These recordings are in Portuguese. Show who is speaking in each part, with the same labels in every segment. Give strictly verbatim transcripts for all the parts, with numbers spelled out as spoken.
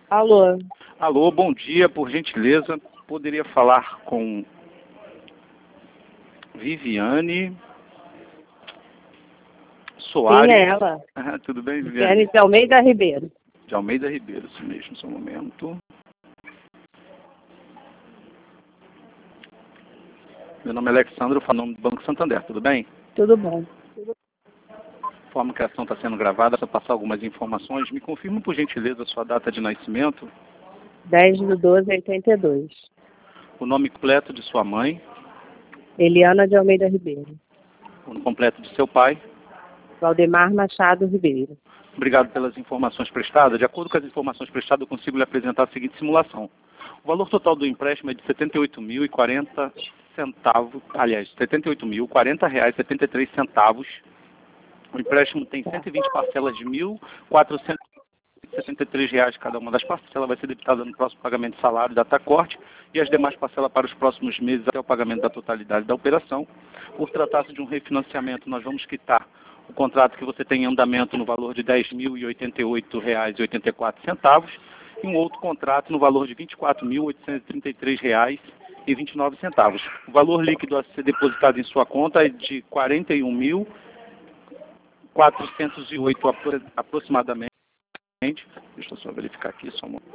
Speaker 1: Alô?
Speaker 2: Alô, bom dia, por gentileza, poderia falar com Viviane Soares?
Speaker 1: Sim, é ela.
Speaker 2: Ah, tudo bem, Viviane?
Speaker 1: Viviane de Almeida Ribeiro.
Speaker 2: De Almeida Ribeiro, isso mesmo, só um momento. Meu nome é Alexandre, eu falo em nome do Banco Santander, tudo bem?
Speaker 1: Tudo bom.
Speaker 2: A forma que a ação está sendo gravada, para passar algumas informações, me confirma, por gentileza, a sua data de nascimento,
Speaker 1: dez de doze de oitenta e dois.
Speaker 2: o nome completo de sua mãe,
Speaker 1: Eliana de Almeida Ribeiro.
Speaker 2: o nome completo de seu pai.
Speaker 1: Valdemar Machado Ribeiro.
Speaker 2: Obrigado pelas informações prestadas. De acordo com as informações prestadas, eu consigo lhe apresentar a seguinte simulação. O valor total do empréstimo é de setenta e oito mil e quarenta centavos, aliás, setenta e oito mil e quarenta reais e setenta e três centavos. O empréstimo tem cento e vinte parcelas de mil quatrocentos e setenta e três reais cada uma das parcelas, vai ser debitada no próximo pagamento de salário, data corte, e as demais parcelas para os próximos meses até o pagamento da totalidade da operação. Por tratar-se de um refinanciamento, nós vamos quitar o contrato que você tem em andamento no valor de dez mil e oitenta e oito reais e oitenta e quatro centavos e um outro contrato no valor de vinte e quatro mil oitocentos e trinta e três reais e vinte e nove centavos. O valor líquido a ser depositado em sua conta é de quarenta e um mil quatrocentos e oito aproximadamente. Deixa eu só verificar aqui, só um momento.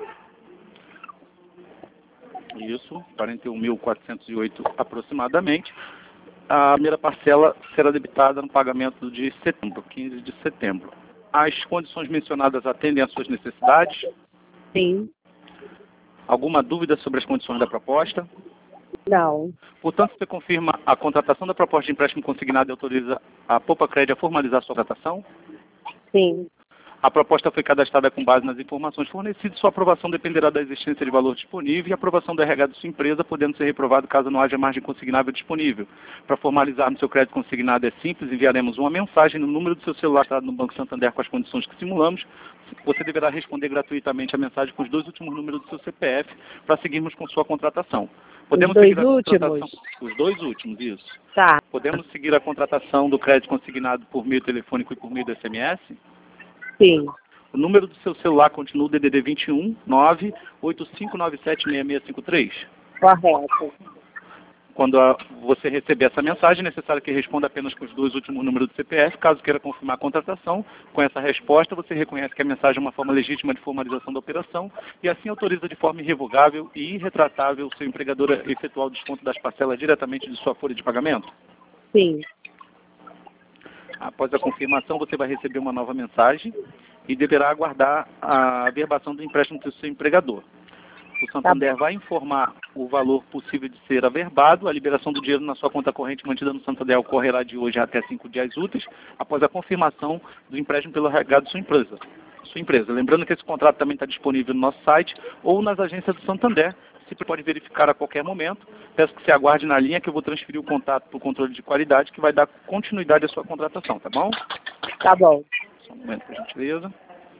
Speaker 2: Isso, quarenta e um mil quatrocentos e oito aproximadamente. A primeira parcela será debitada no pagamento de setembro, quinze de setembro. As condições mencionadas atendem às suas necessidades?
Speaker 1: Sim.
Speaker 2: Alguma dúvida sobre as condições da proposta?
Speaker 1: Não.
Speaker 2: Portanto, você confirma a contratação da proposta de empréstimo consignado e autoriza a Poupa Crédito a formalizar sua contratação?
Speaker 1: Sim.
Speaker 2: A proposta foi cadastrada com base nas informações fornecidas. Sua aprovação dependerá da existência de valor disponível e a aprovação do R H da sua empresa, podendo ser reprovado caso não haja margem consignável disponível. Para formalizarmos seu crédito consignado é simples, enviaremos uma mensagem no número do seu celular dado no Banco Santander com as condições que simulamos. Você deverá responder gratuitamente a mensagem com os dois últimos números do seu C P F para seguirmos com sua contratação. Podemos
Speaker 1: Os dois
Speaker 2: seguir a contratação,
Speaker 1: últimos?
Speaker 2: os dois últimos, isso.
Speaker 1: Tá.
Speaker 2: Podemos seguir a contratação do crédito consignado por meio telefônico e por meio do S M S?
Speaker 1: Sim.
Speaker 2: O número do seu celular continua o D D D vinte e um, nove oito cinco nove sete seis seis cinco três.
Speaker 1: Correto.
Speaker 2: Quando a, você receber essa mensagem, é necessário que responda apenas com os dois últimos números do C P F. Caso queira confirmar a contratação, com essa resposta, você reconhece que a mensagem é uma forma legítima de formalização da operação e assim autoriza de forma irrevogável e irretratável o seu empregador a efetuar o desconto das parcelas diretamente de sua folha de pagamento?
Speaker 1: Sim.
Speaker 2: Após a confirmação, você vai receber uma nova mensagem e deverá aguardar a averbação do empréstimo do seu empregador. O Santander vai informar o valor possível de ser averbado. A liberação do dinheiro na sua conta corrente mantida no Santander ocorrerá de hoje até cinco dias úteis, após a confirmação do empréstimo pelo R H de sua empresa. Sua empresa. Lembrando que esse contrato também está disponível no nosso site ou nas agências do Santander. Você pode verificar a qualquer momento. Peço que você aguarde na linha que eu vou transferir o contato para o controle de qualidade que vai dar continuidade à sua contratação, tá bom?
Speaker 1: Tá bom.
Speaker 2: Só um momento, por gentileza.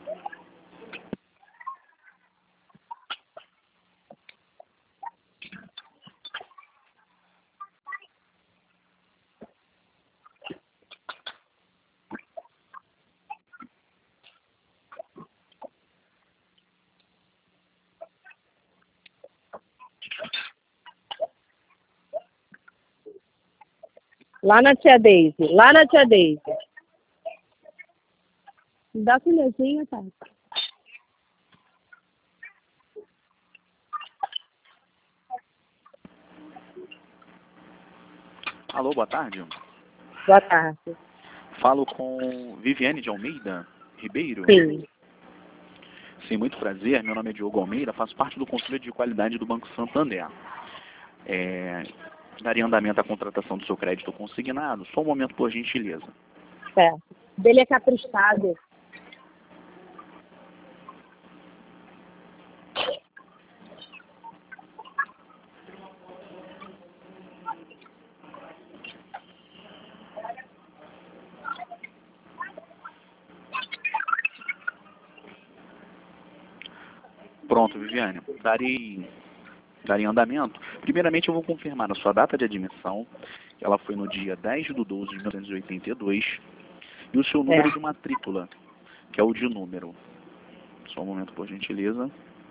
Speaker 1: Lá na tia Deise. Lá na tia Deise. Me dá filhozinho, tá?
Speaker 2: Alô, boa tarde.
Speaker 1: Boa tarde.
Speaker 2: Falo com Viviane de Almeida Ribeiro?
Speaker 1: Sim.
Speaker 2: Sim, muito prazer. Meu nome é Diogo Almeida, faço parte do Conselho de Qualidade do Banco Santander. É, daria andamento à contratação do seu crédito consignado. Só um momento, por gentileza.
Speaker 1: Certo. Dele é caprichado.
Speaker 2: Pronto, Viviane. Darei, darei andamento. Primeiramente, eu vou confirmar a sua data de admissão. Ela foi no dia dez de doze de mil novecentos e oitenta e dois. E o seu número
Speaker 1: É.
Speaker 2: de matrícula, que é o de número. Só um momento, por gentileza.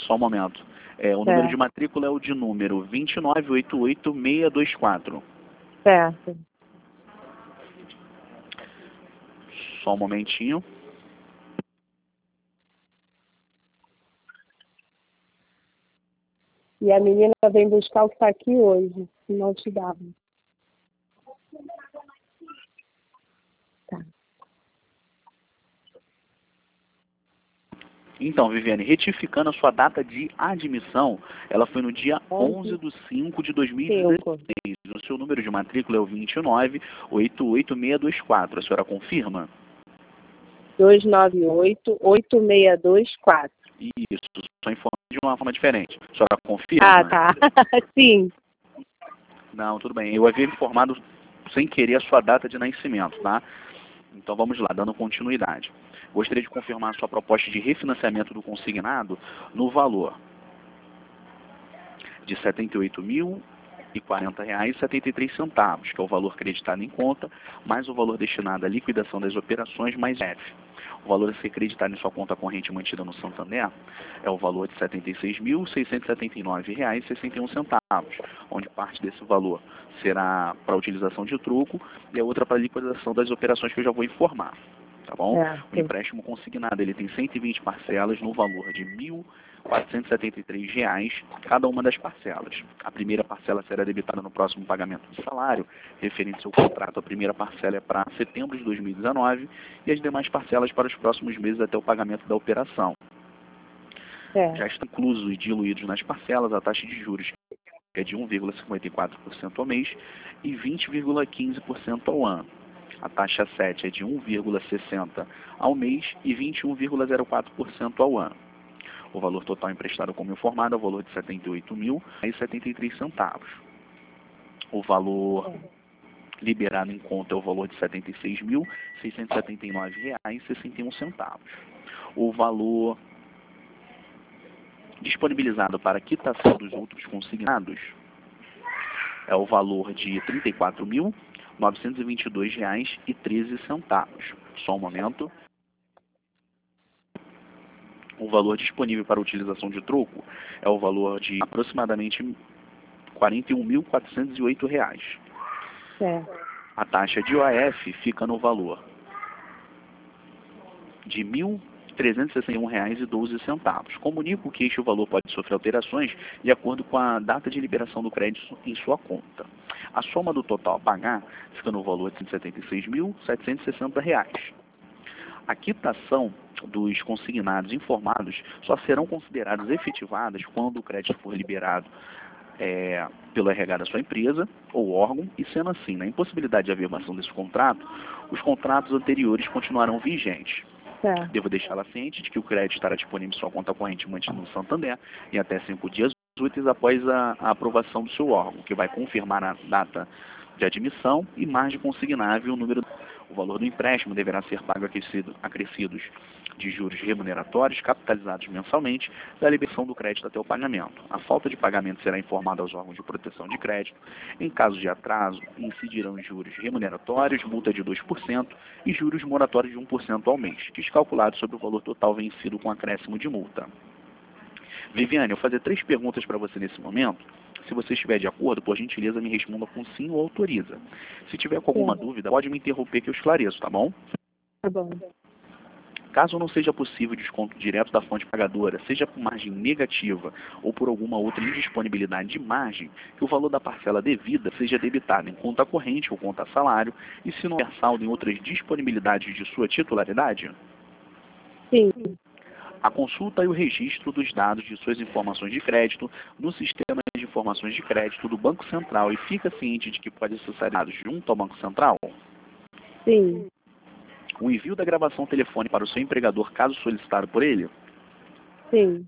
Speaker 3: Só um momento. É, o
Speaker 1: Certo.
Speaker 3: número de matrícula é o de número vinte e nove oitenta e oito, seiscentos e vinte e quatro.
Speaker 1: Certo.
Speaker 3: Só um momentinho.
Speaker 1: E a menina vem buscar o que está aqui hoje, se não te dava. Tá.
Speaker 3: Então, Viviane, retificando a sua data de admissão, ela foi no dia onze de cinco de dois mil e dezesseis. O seu número de matrícula é o vinte e nove oitenta e oito, seiscentos e vinte e quatro. A senhora confirma?
Speaker 1: dois nove oito, oito seis dois quatro.
Speaker 3: Isso, só informa de uma forma diferente. A senhora confirma?
Speaker 1: Ah, tá. Sim.
Speaker 3: Não, tudo bem. Eu havia informado sem querer a sua data de nascimento, tá? Então vamos lá, dando continuidade. Gostaria de confirmar a sua proposta de refinanciamento do consignado no valor de setenta e oito mil e quarenta reais e setenta e três centavos, que é o valor creditado em conta, mais o valor destinado à liquidação das operações, mais F. O valor a ser creditado em sua conta corrente mantida no Santander é o valor de setenta e seis mil seiscentos e setenta e nove reais e sessenta e um centavos, onde parte desse valor será para utilização de troco e a outra para liquidação das operações que eu já vou informar. Tá bom?
Speaker 1: É,
Speaker 3: o empréstimo consignado ele tem cento e vinte parcelas no valor de mil quatrocentos e setenta e três reais cada uma das parcelas. A primeira parcela será debitada no próximo pagamento do salário, referente ao contrato. A primeira parcela é para setembro de dois mil e dezenove e as demais parcelas para os próximos meses até o pagamento da operação.
Speaker 1: É.
Speaker 3: Já estão inclusos e diluídos nas parcelas a taxa de juros, que é de um vírgula cinquenta e quatro por cento ao mês e vinte vírgula quinze por cento ao ano. A taxa sete é de um vírgula sessenta por cento ao mês e vinte e um vírgula zero quatro por cento ao ano. O valor total emprestado como informado é o valor de setenta e oito mil e setenta e três centavos. O valor liberado em conta é o valor de setenta e seis mil seiscentos e setenta e nove reais e sessenta e um centavos. O valor disponibilizado para quitação dos outros consignados é o valor de trinta e quatro mil novecentos e vinte e dois reais e treze centavos. Só um momento. O valor disponível para utilização de troco é o valor de aproximadamente quarenta e um mil quatrocentos e oito reais.
Speaker 1: Certo.
Speaker 3: A taxa de O F fica no valor de mil trezentos e sessenta e um reais e doze centavos. Comunico que este valor pode sofrer alterações de acordo com a data de liberação do crédito em sua conta. A soma do total a pagar fica no valor de cento e setenta e seis mil setecentos e sessenta reais. A quitação dos consignados informados só serão consideradas efetivadas quando o crédito for liberado é, pelo R H da sua empresa ou órgão, e sendo assim, na impossibilidade de averbação desse contrato, os contratos anteriores continuarão vigentes.
Speaker 1: Certo.
Speaker 3: Devo deixá-la ciente de que o crédito estará disponível em sua conta corrente mantida no Santander em até cinco dias úteis após a, a aprovação do seu órgão, que vai confirmar a data de admissão e margem consignável, o número. O valor do empréstimo deverá ser pago acrescido, acrescidos de juros remuneratórios capitalizados mensalmente da liberação do crédito até o pagamento. A falta de pagamento será informada aos órgãos de proteção de crédito. Em caso de atraso, incidirão juros remuneratórios, multa de dois por cento e juros moratórios de um por cento ao mês, descalculados sobre o valor total vencido com acréscimo de multa. Viviane, eu vou fazer três perguntas para você nesse momento. Se você estiver de acordo, por gentileza, me responda com sim ou autoriza. Se tiver com alguma
Speaker 1: Sim.
Speaker 3: dúvida, pode me interromper que eu esclareço, tá bom?
Speaker 1: Tá bom.
Speaker 3: Caso não seja possível desconto direto da fonte pagadora, seja por margem negativa ou por alguma outra indisponibilidade de margem, que o valor da parcela devida seja debitado em conta corrente ou conta salário, e se não houver saldo em outras disponibilidades de sua titularidade,
Speaker 1: Sim.
Speaker 3: a consulta e o registro dos dados de suas informações de crédito no sistema de informações de crédito do Banco Central, e fica ciente de que pode ser dados junto ao Banco Central.
Speaker 1: Sim.
Speaker 3: O envio da gravação telefônica para o seu empregador, caso solicitado por ele.
Speaker 1: Sim.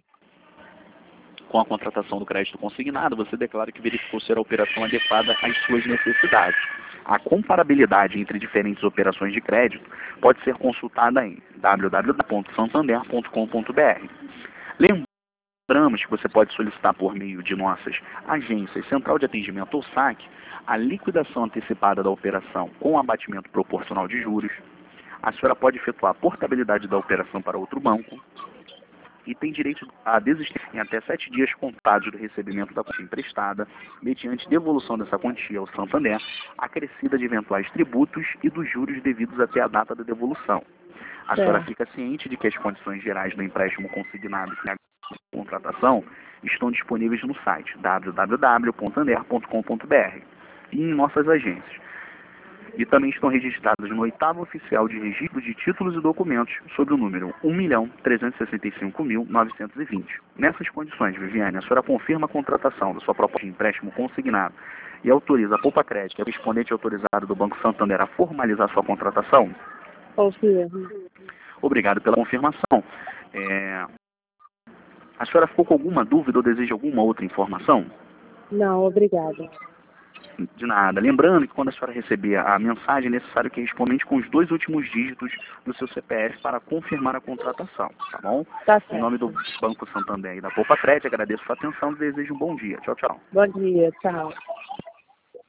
Speaker 3: Com a contratação do crédito consignado, você declara que verificou ser a operação adequada às suas necessidades. A comparabilidade entre diferentes operações de crédito pode ser consultada em w w w ponto santander ponto com ponto b r. Lembramos que você pode solicitar por meio de nossas agências, central de atendimento ou saque, a liquidação antecipada da operação com abatimento proporcional de juros. A senhora pode efetuar a portabilidade da operação para outro banco. e tem direito a desistir em até sete dias contados do recebimento da quantia emprestada, mediante devolução dessa quantia ao Santander, acrescida de eventuais tributos e dos juros devidos até a data da devolução. A senhora
Speaker 1: Certo.
Speaker 3: fica ciente de que as condições gerais do empréstimo consignado e a contratação estão disponíveis no site w w w ponto santander ponto com ponto b r e em nossas agências. E também estão registradas no oitavo oficial de registro de títulos e documentos sob o número um milhão trezentos e sessenta e cinco mil novecentos e vinte. Nessas condições, Viviane, a senhora confirma a contratação da sua proposta de empréstimo consignado e autoriza a Poupa Crédito, que é o correspondente autorizado do Banco Santander, a formalizar sua contratação?
Speaker 1: Confirmo.
Speaker 3: Obrigado pela confirmação. É... A senhora ficou com alguma dúvida ou deseja alguma outra informação?
Speaker 1: Não, obrigada.
Speaker 3: De nada. Lembrando que quando a senhora receber a mensagem, é necessário que responda com os dois últimos dígitos do seu C P F para confirmar a contratação, tá bom?
Speaker 1: Tá certo.
Speaker 3: Em nome do Banco Santander e da Poupa Crédito, agradeço a sua atenção e desejo um bom dia. Tchau, tchau.
Speaker 1: Bom dia, tchau.